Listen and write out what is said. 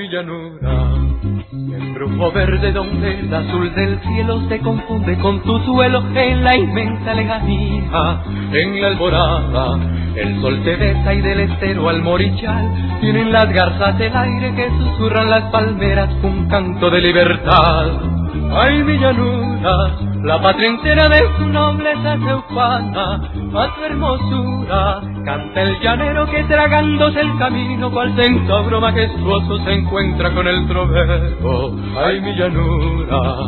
mi llanura, el brujo verde donde el azul del cielo se confunde con tu suelo en la inmensa lejanía, en la alborada el sol te besa y del estero al morichal tienen las garzas el aire que susurran las palmeras un canto de libertad. Ay, mi llanura, la patria entera de su nobleza se ufana, a su hermosura canta el llanero que tragándose el camino cual centauro majestuoso se encuentra con el trovero. Ay, mi llanura.